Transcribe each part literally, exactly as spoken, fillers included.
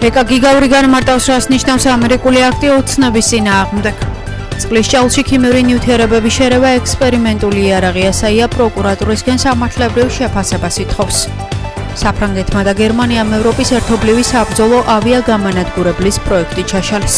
ეკა გიგაური განმარტავს, რას ნიშნავს ამერიკული აქტი ოცნების წინააღმდეგ. წყლის ჭაულში ქიმიური ნივთიერებების შერევა ექსპერიმენტული იარაღი, ესაა პროკურატურისგან სამართლებრივ შეფასებას ითხოვს. საფრანგეთმა და გერმანიამ ევროპის ერთობლივი საბრძოლო ავიაგამანადგურებლის პროექტი ჩაშალეს.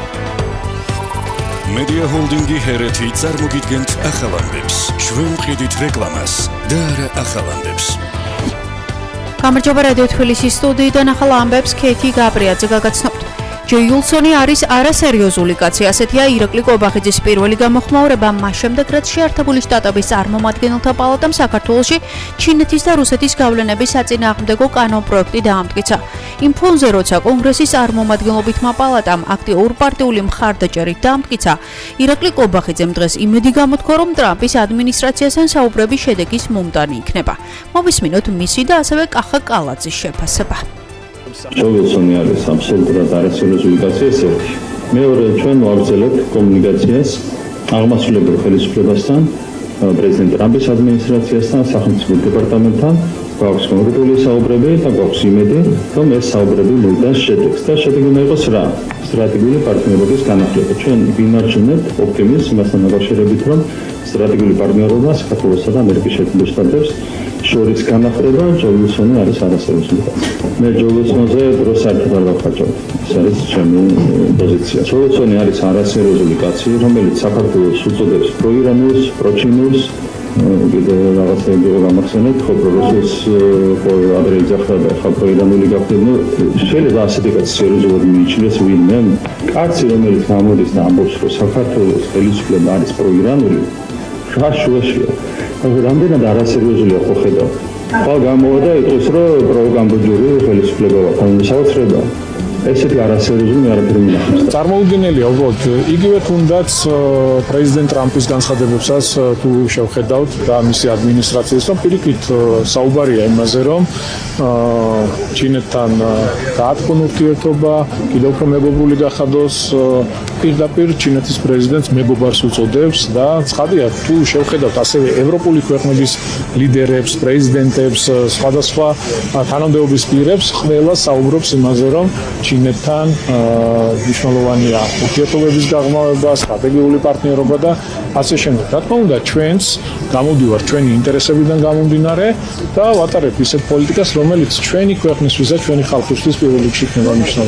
Media Holdingi ჰერეთი წარმოგიდგენთ ახალ ამბებს. ჩვენ ვყიდით რეკლამას და არა ახალ ამბებს. გამარჯობა რადიო თბილისის სტუდიიდან ახალ ამბებს ქეთი გაბრიაძე გაგაცნობთ. ჯო იულსონი არის არასერიოზული კაცი, ასეთია ირაკლი კობახიძის პირველი გამოხმაურება მას შემდეგ, რაც შეერთებული შტატების წარმომადგენელთა პალატამ საქართველოში ჩინეთის და რუსეთის გავლენების საწინააღმდეგო კანონპროექტი დაამტკიცა. იმ ფონზე, როცა კონგრესის წარმომადგენლობითმა პალატამ აქტი ორპარტიული მხარდაჭერით დაამტკიცა, ირაკლი კობახიძემ დღეს იმედი გამოთქვა, რომ ტრამპის ადმინისტრაციასთან საუბრების შედეგის მომტანი იქნება. მოვისმინოთ მისი და ასევე კახა კალაძის შეფასება. ჯო იულსონი არის აბსოლუტურად არასერიოზული კაცი, ეს ერთი. მეორე, ჩვენ ვაგრძელებთ კომუნიკაციას აღმასრულებელ ხელისუფლებასთან, პრეზიდენტ ტრამპის ადმინისტრაციასთან, სახელმწიფო დეპარტამენტთან. გვაქვს კონკრეტული საუბრები და გვაქვს იმედი, რომ ეს საუბრები მოიტანს შედეგს და შედეგი უნდა იყოს რა? სტრატეგიული პარტნიორობის განახლება. ჩვენ ვინარჩუნებთ ოპტიმიზმს იმასთან დაკავშირებით, რომ სტრატეგიული პარტნიორობა საქართველოსა და ამერიკის შეერთებულ შტატებს შორის განახლება. ჯო იულსონი არის არასერიოზული კაცი. მე ჯო იულსონზე დროს საერთოდ არ გავხარჯავ. ეს არის ჩემი პოზიცია. ჯო იულსონი არის არასერიოზული კაცი, რომელიც საქართველოს უწოდებს პროირანულს, პროჩინულს. კიდე რაღაცები გამახსენეთ, ხო პროგრესის ადრე იძახდა და ხა პროირანული გახდება. შეიძლება ასეთი კაცი სერიოზულად მიიჩნიოს ვინმე. კაცი, რომელიც გამოდის და ამბობს, რომ საქართველოს ხელისუფლება არის პროირანული, შაშუაშია. რამდენად არასერიოზულია ხო ხედავ. ხა გამოვა და იტყვის, რომ პროგამბოჯური ხელისუფლება ვაქვს. საოცრება. ესეთი არასერიოზული არაფერი მინახავს. წარმოუდგენელია უბრალოდ იგივე თუნდაც პრეზიდენტ ტრამპის განცხადებებსაც თუ შევხედავთ და მისი ადმინისტრაციის, რომ პირიქით საუბარია იმაზე, რომ ჩინეთთან გაათქონ ურთიერთობა, კიდევ უფრო მეგობრული გახადოს, პირდაპირ ჩინეთის პრეზიდენტს მეგობარს უწოდებს და ცხადია, თუ შევხედავთ ასევე ევროპული ქვეყნების ლიდერებს, პრეზიდენტებს, სხვადასხვა თანამდებობის პირებს, ყველა საუბრობს იმაზე, რომ ჩინეთთან მნიშვნელოვანია ურთიერთობების გაღრმავება, სტრატეგიული პარტნიორობა და ასე შემდეგ. რა თქმა უნდა, ჩვენს გამოდივართ ჩვენი ინტერესებიდან გამომდინარე და ვატარებთ ისეთ პოლიტიკას, რომელიც ჩვენი ქვეყნისთვის და ჩვენი ხალხისთვის პირველ რიგში იქნება მნიშვნელოვანი.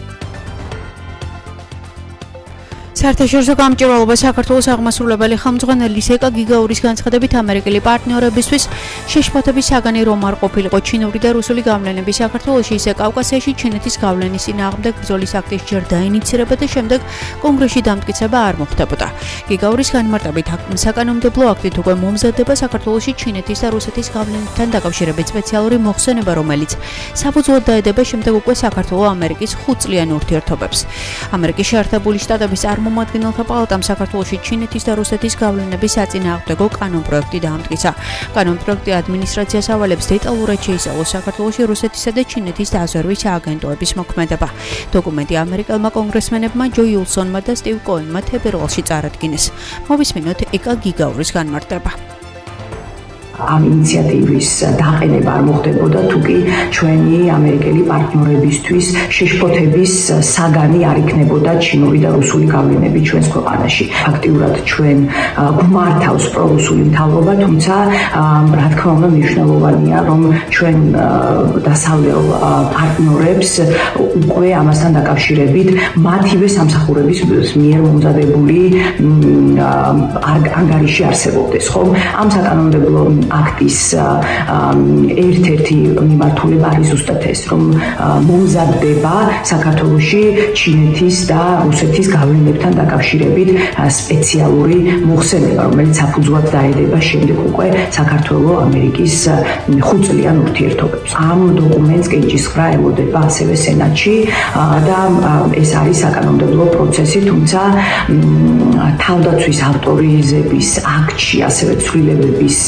საერთაშორისო გამჭირვალობა საქართველოს აღმასრულებელი ხელმძღვანელის ეკა გიგაურის განცხადებით ამერიკელი პარტნიორებისთვის შეშფოთების საგანი რომ არ ყოფილიყო ჩინური და რუსული გავლენები საქართველოში, ისე კავკასიაში ჩინეთის გავლენის წინააღმდეგ ბრძოლის აქტის ჯერ დაინიცირება და შემდეგ კონგრესში დამტკიცება არ მოხდებოდა. გიგაურის განმარტებით საკანონმდებლო აქტით უკვე მომზადდება საქართველოში ჩინეთის და რუსეთის გავლენებთან დაკავშირებით სპეციალური მოხსენება, რომელიც საფუძვლად დაედება შემდეგ უკვე საქართველო-ამერიკის ხუთწლიან ურთიერთობებს. ამერიკის შეერთებული შტატების წარმომადგენელთა პალატამ საქართველოში ჩინეთის და რუსეთის გავლენების საწინააღმდეგო კანონპროექტი დაამტკიცა. კანონპროექტი ადმინისტრაციას ავალებს დეტალურად შეისწავლოს საქართველოში რუსეთისა და ჩინეთის დაზვერვის სააგენტოების მოქმედება. დოკუმენტი ამერიკელმა კონგრესმენებმა ჯო იულსონმა და სტივ კოენმა თებერვალში წარადგინეს. მოვისმინოთ ეკა გიგაურის განმარტება. ამ ინიციატივის დაყენება არ მოხდებოდა, თუ კი ჩვენი ამერიკელი პარტნიორებისთვის შეშფოთების საგანი არ იქნებოდა ჩინური და რუსული გავლენები ჩვენს ქვეყანაში. ფაქტიურად ჩვენ გვმართავს პრორუსული მთავრობა, თუმცა რა თქმა უნდა მნიშვნელოვანია, რომ ჩვენ დასავლელ პარტნიორებს უკვე ამასთან დაკავშირებით მათივე სამსახურების მიერ მომზადებული ანგარიში არსებობდეს, ხომ? ამ საკანონმდებლო აქტის ერთ-ერთი მიმართულება არის ზუსტად ეს, რომ მომზადდება საქართველოში ჩინეთის და რუსეთის გავლენებთან დაკავშირებით სპეციალური მოხსენება, რომელიც საფუძვლად დაედება შემდეგ უკვე საქართველო-ამერიკის ხუთწლიან ურთიერთობებს. ამ დოკუმენტს კენჭისყრა ელოდება ასევე სენატში და ეს არის საკანონმდებლო პროცესი, თუმცა თავდაცვის ავტორიზების აქტში ასევე ცვლილებების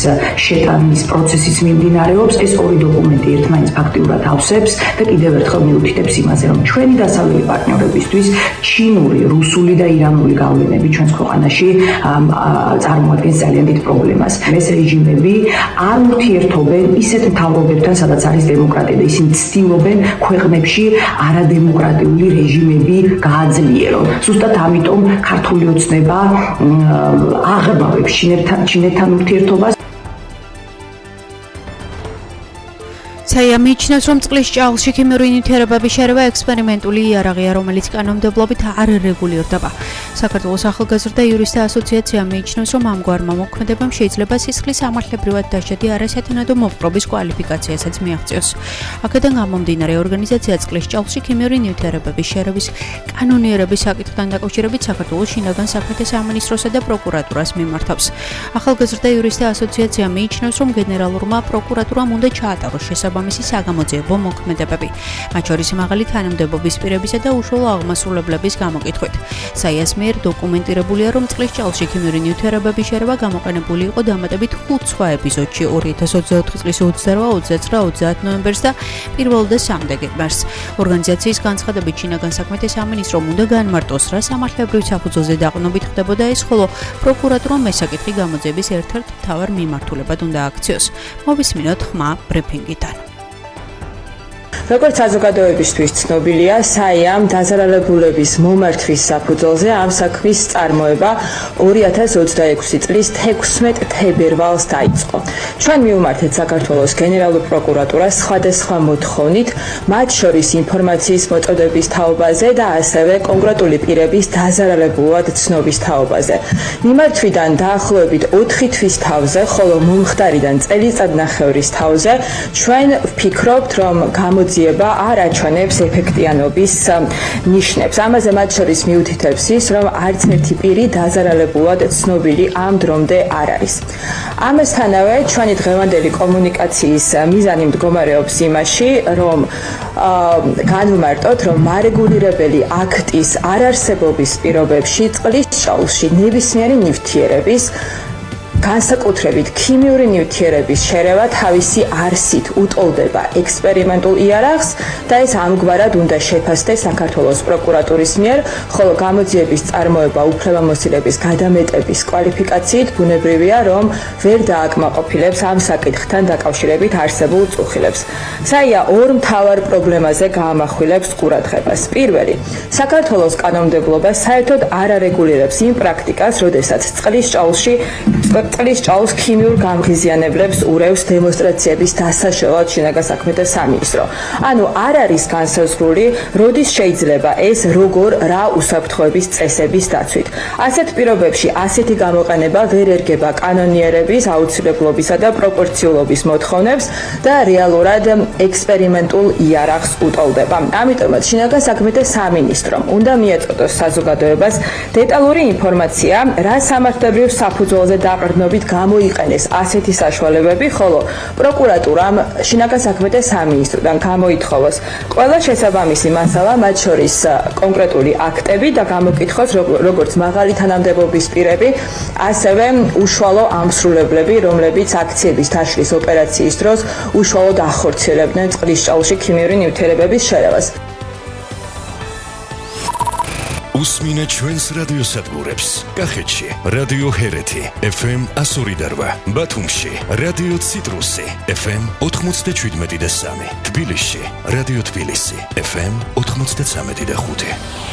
შეტანის პროცესიც მიმდინარეობს. ეს ორი დოკუმენტი ერთმანეთს ფაქტიურად ავსებს და კიდევ ერთხელ მიუთითებს იმაზე, რომ ჩვენი დასავლელი პარტნიორებისთვის ჩინური, რუსული და ირანული გავლენები ჩვენს ქვეყანაში წარმოადგენს ძალიან დიდ პრობლემას. ეს რეჟიმები არ ურთიერთობენ ისეთ მთავრობებთან, სადაც არის დემოკრატია და ისინი ცდილობენ ქვეყნებში არადემოკრატიული რეჟიმები გააძლიერონ. ზუსტად ამიტომ ქართული ოცნება აღებავებს ჩინეთთან ურთიერთობას. საია მიიჩნევს, რომ წყლის ჭაილში ქიმიური ნივთიერებების შერევა ექსპერიმენტული იარაღია, რომელიც კანონმდებლობით არ რეგულირდება. საქართველოს ახალგაზრდა იურისტთა ასოციაცია მიიჩნევს, რომ ამგვარმა მოქმედებამ შეიძლება სისხლის სამართლებრივად დასჯადი არასათანადო მოპყრობის კვალიფიკაციასაც მიაღწიოს. აქედან გამომდინარე, ორგანიზაცია წყლის ჭაილში ქიმიური ნივთიერებების შერევის კანონიერების საკითხთან დაკავშირებით საქართველოს შინაგან საქმეთა სამინისტროსა და პროკურატურას მიმართავს. ახალგაზრდა იურისტთა ასოციაცია მიიჩნევს, რომ გენერალურმა პროკურატურამ უნდა ჩაატაროს შესაბამისი საგამოძიებო მოქმედებები, მათ შორის მაღალი თანამდებობის პირებისა და უშუალო აღმასრულებლების გამოკითხვით. საიას მიერ დოკუმენტირებულია, რომ წყლის ჭაილში ქიმიური ნივთიერებების შერევა გამოყენებული იყო დამატებით ხუთ სხვა ეპიზოდში ორი ათას ოცდაოთხი წლის ოცდარვა, ოცდაცხრა, ოცდაათ ნოემბერს და პირველ და სამდე მარტს. ორგანიზაციის განცხადებით შინაგან საქმეთა სამინისტრომ უნდა განმარტოს, რა სამართლებრივ საფუძველზე დაყრდნობით ხდებოდა ეს, ხოლო პროკურატურამ მესაკითხი გამოძიების ერთ-ერთ მთავარ მიმართულებად უნდა აქციოს. მოვისმინოთ ხმა ბრიფინგიდან. როგორც საზოგადოებისთვის ცნობილია, საიამ დაზარალებულების მომართვის საფუძველზე ამ საქმის წარმოება ორი ათას ოცდაექვსი წლის თექვსმეტ თებერვალს დაიწყო. ჩვენ მივმართეთ საქართველოს გენერალურ პროკურატურას სხვადასხვა მოთხოვნით, მათ შორის ინფორმაციის მოწოდების თაობაზე და ასევე კონკრეტული პირების დაზარალებულად ცნობის თაობაზე. მიმართვიდან დაახლოებით ოთხი თვის თავზე, ხოლო მომხდარიდან წელიწადნახევრის თავზე ჩვენ ვფიქრობთ, რომ გამოძიება არ აჩვენებს ეფექტიანობის ნიშნებს. ამაზე მათ შორის მიუთითებს ის, რომ არც ერთი პირი დაზარალებულად ცნობილი ამ დრომდე არ არის. ამასთანავე ჩვენი დღევანდელი კომუნიკაციის მიზანი მდგომარეობს იმაში, რომ განვმარტოთ, რომ მარეგულირებელი აქტის არარსებობის პირობებში წყლის ჭაილში ნებისმიერი ნივთიერების განსაკუთრებით ქიმიური ნივთიერების შერევა თავისი არსით უტოლდება ექსპერიმენტულ იარაღს და ეს ამგვარად უნდა შეფასდეს საქართველოს პროკურატურის მიერ, ხოლო გამოძიების წარმოება უფლებამოსილების გადამეტების კვალიფიკაციით ბუნებრივია, რომ ვერ დააკმაყოფილებს ამ საკითხთან დაკავშირებით არსებულ წუხილებს. საია ორ მთავარ პრობლემაზე გაამახვილებს ყურადღებას. პირველი, საქართველოს კანონმდებლობა საერთოდ არ არეგულირებს იმ პრაქტიკას, როდესაც წყლის ჭაილში წყლის ჭაილს ქიმიურ გამღიზიანებლებს ურევს დემონსტრაციების დასაშველად შინაგან საქმეთა სამინისტრო. ანუ არ არის განსაზღვრული, როდის შეიძლება ეს როგორ რა უსაფრთხოების წესების დაცვით. ასეთ პირობებში ასეთი გამოყენება ვერ ერგება კანონიერების აუცილებლობისა და პროპორციულობის მოთხოვნებს და რეალურად ექსპერიმენტულ იარაღს უტოლდება. ამიტომაც შინაგან საქმეთა სამინისტრომ უნდა მიეწოდოს საზოგადოებას დეტალური ინფორმაცია, რა სამართლებრივ საფუძველზე დაყრდნობით გამოიყენეს ასეთი საშუალებები, ხოლო პროკურატურამ შინაგან საქმეთა სამინისტროდან გამოითხოვოს ყველა შესაბამისი მასალა, მათ შორის კონკრეტული აქტები და გამოკითხოს როგორც მაღალი თანამდებობის პირები, ასევე უშუალო ამსრულებლები, რომლებიც აქციების დაშლის ოპერაციის დროს უშუალოდ ახორციელებდნენ წყლის ჭაილში ქიმიური ნივთიერებების შერევას. უსმინეთ ჩვენს რადიოსადგურებს. კახეთში რადიო ჰერეთი ეფ ემ εκατო ორი და რვა, ბათუმში რადიო ციტრუსი ეფ ემ ოთხმოცდაშვიდმეტი და სამი, თბილისში რადიო თბილისი ეფ ემ ოთხმოცდაცამეტი და ხუთი.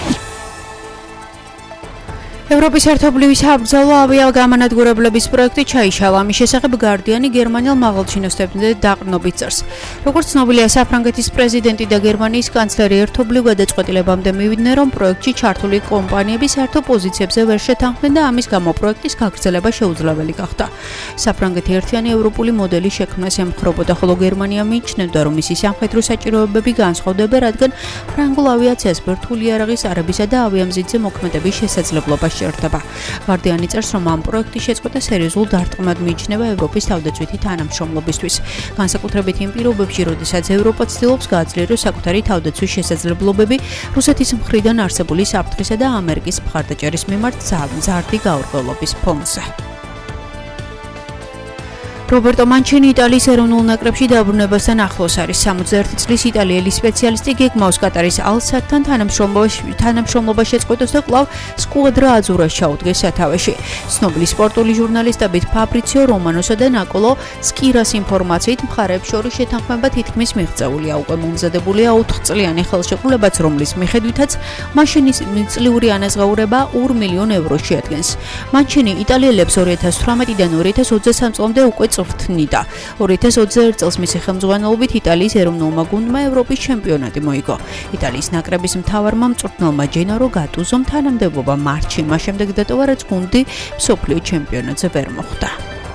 ევროპის ერთობლივი საბრძოლო ავიაგამანადგურებლების პროექტი ჩაიშალა. ამის შესახებ გარდიანი გერმანელ მაღალჩინოსნებზე დაყრდნობით წერს. როგორც ცნობილია, საფრანგეთის პრეზიდენტი და გერმანიის კანცლერი ერთობლივ გადაწყვეტილებამდე მივიდნენ, რომ პროექტში ჩართული კომპანიები საერთო პოზიციებზე ვერ შეთანხმდნენ და ამის გამო პროექტის გაგრძელება შეუძლებელი გახდა. საფრანგეთი ერთიანი ევროპული მოდელის შექმნას ემხრობოდა, ხოლო გერმანია მიიჩნევდა, რომ მისი სამხედრო საჭიროებები განსხვავდება, რადგან ფრანგულ ავიაციას ბირთვული იარაღის არებისა და ავიამზიდზე მოქმედების შესაძლებლობა შეერთება. გარდიანი წერს, რომ ამ პროექტის შეწყვეტა სერიოზულ დარტყმად მიიჩნევა ევროპის თავდაცვითი თანამშრომლობისთვის. განსაკუთრებით იმ პირობებში, როდესაც ევროპა ცდილობს გააძლიეროს საკუთარი თავდაცვის შესაძლებლობები რუსეთის მხრიდან არსებული საფრთხისა და ამერიკის მხარდაჭერის მიმართ მზარდი გაურკვევლობის ფონზე. რობერტო მანჩინი იტალიის ეროვნულ ნაკრებში დაბრუნებასთან ახლოს არის. სამოცდაერთი წლის იტალიელი სპეციალისტი გეგმავს კატარის ალ-სადთან თანამშრომლობა შეწყვეტოს და კვლავ სკუადრა აძურას ჩაუდგეს სათავეში. ცნობილი სპორტული ჟურნალისტებით ფაბრიციო რომანოსა და ნიკოლო სკირას ინფორმაციით მხარეებს შორის შეთანხმება თითქმის მიღწეულია. უკვე მომზადებულია ოთხწლიანი ხელშეკრულებაც, რომლის მიხედვითაც მაშინის წლიური ანაზღაურება ორ მილიონ ევროს შეადგენს. მანჩინი იტალიელებს ორი ათას თვრამეტიდან ორი ათას ოცდასამ წლამდე უკვე წვრთნიდა. ორი ათას ოცდაერთ წელს მისი ხელმძღვანელობით იტალიის ეროვნულმა გუნდმა ევროპის ჩემპიონატი მოიგო. იტალიის ნაკრების მთავარმა მწვრთნელმა ჯენარო გატუზომ თანამდებობა მარტში, მას შემდეგ დატოვა, რაც გუნდი მსოფლიო ჩემპიონატზე ვერ მოხვდა.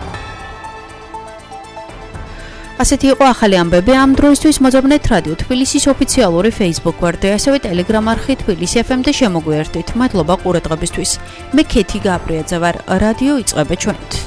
ასეთი იყო ახალი ამბები ამ დროისთვის. მოძებნეთ რადიო თბილისის ოფიციალური Facebook გვერდზე, ასევე Telegram არხი თბილისი ეფ ემ-დე შემოგვიერთდით. მადლობა ყურადღებისთვის. მე ქეთი გაბრიაძე ვარ. რადიო იწყება ჩვენით.